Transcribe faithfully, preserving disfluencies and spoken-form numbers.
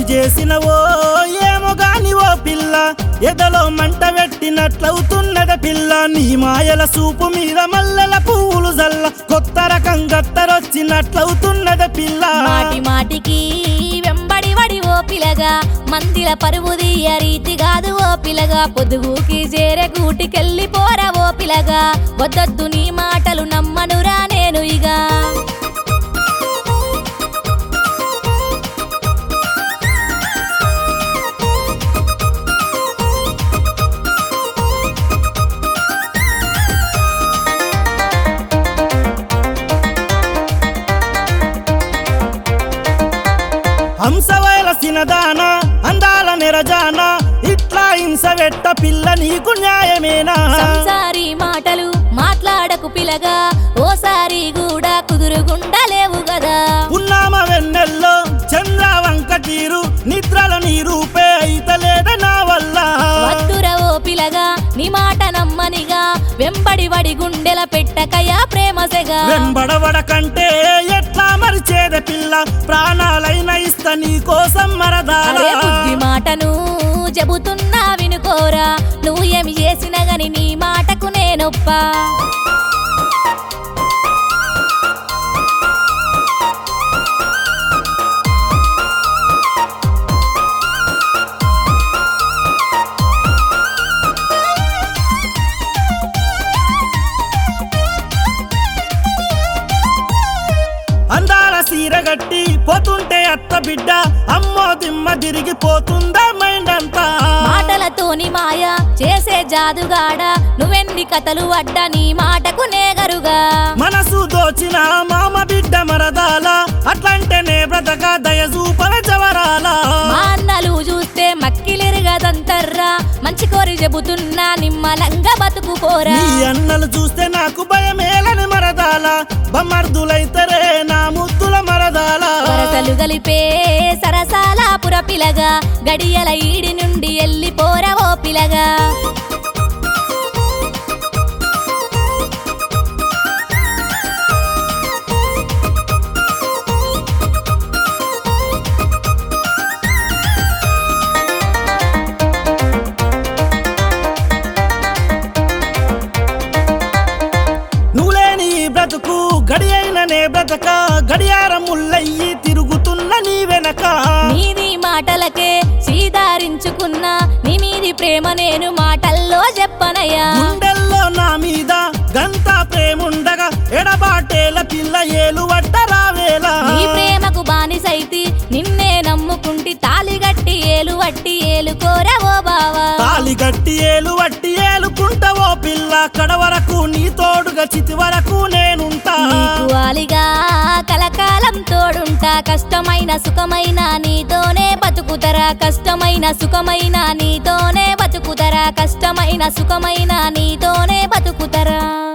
ఏమి చేసినవో ఏమో గాని ఓ పిల్ల ఎదలో మంట పెట్టినట్లవుతున్నద పిల్ల నీ మాయల సూపు మీద మల్లెల పువ్వులు జల్ల కొత్త రకం గత్తరొచ్చినట్లవుతున్నద పిల్ల మాటి మాటికి వెంబడి వడి ఓ పిలగా మందిల పరువు తీయ రీతి కాదు ఓ పిలగా పొదుగుకి చేరే గూటికెళ్ళి పోరా ఓ పిలగా వద్దొద్దు నీ మాటలు నమ్మనురా నేను ఇక హంసవైలసిన దానా అందాల నిరజానా ఇట్లా హింస వెట్ట పిల్ల నీకు న్యాయమేనా సంసారి మాటలు మాట్లాడకు పిలగా ఓసారి కూడా కుదురుగుండలేవు గదా పున్నామ వెన్నెల్లో చంద్ర వంక తీరు నిద్రల నీ రూపే అయితలేద నా వల్ల వద్దుర ఓ పిలగా నీ మాట నమ్మనిగా వెంబడి వడి గుండెల పెట్టకయా ప్రేమసెగా వెంబడవడ కంటే ఎట్లా మరిచేద పిల్ల ప్రాణాలైన ఇస్త నీ కోసం మరదాల అరే బుద్ధి మాటను చెబుతున్నా వినుకోరా నువ్వు ఏమి చేసినా గని నీ మాటకు నేనొప్పా అందాల సీరగట్టి పోతుంటే అత్త బిడ్డ అమ్మో దిమ్మ తిరిగిపోతుందా మైండ్ అంతా మాటలతోని మాయ చేసే జాదుగాడ నువ్వెన్ని కథలు అడ్డా నీ మాటకు నేగరుగా మనసు దోచిన మామ బిడ్డ మరదాల అట్లంటేనే బ్రతక దయజూపల జవరాల మా అన్నలు చూస్తే మక్కిలిరగదంతర్రా మంచి కోరి చెబుతున్నా నిమ్మలంగా బతుకుపోరా నీ అన్నలు చూస్తే నాకు భయమేలని మరదాల బమ్మర్దులైతరే నా ముద్దుల మరదాల వరసలు గలిపే సరసాల పుర పిలగా గడియల ఈడి నుండి ఎల్లిపోరా ఓ పిలగా నువ్వులేని ఈ బ్రతుకు గడి అయిననే బ్రతక గడియారం ముల్లయ్యి తిరుగుతున్న నీ వెనక నీది మాటలకే సీదారించుకున్నా నీ మీది ప్రేమ నేను మాటల్లో చెప్పనయ్యా గుండెల్లో నా మీద గంత ప్రేముండగా ఎడబాటేల పిల్ల ఏలు వట్ట రావేలా నీ ప్రేమకు బానిసైతి నిన్నే నమ్ముకుంటి తాలిగట్టి ఏలు వట్టి ఏలు కోరవో బావా తాలి గట్టి ఏలు వట్టి ఏలుకుంటావో పిల్ల కడ వరకు నీ తోడుగా చితి వరకు నేనుంటా నీకు ఆలిగా కలకాలం తోడుంటా కష్టమైన సుఖమైన నీతోనే బతుకుతరా కష్టమైన సుఖమైన నీతోనే బతుకుతరా కష్టమైన సుఖమైన నీతోనే బతుకుతరా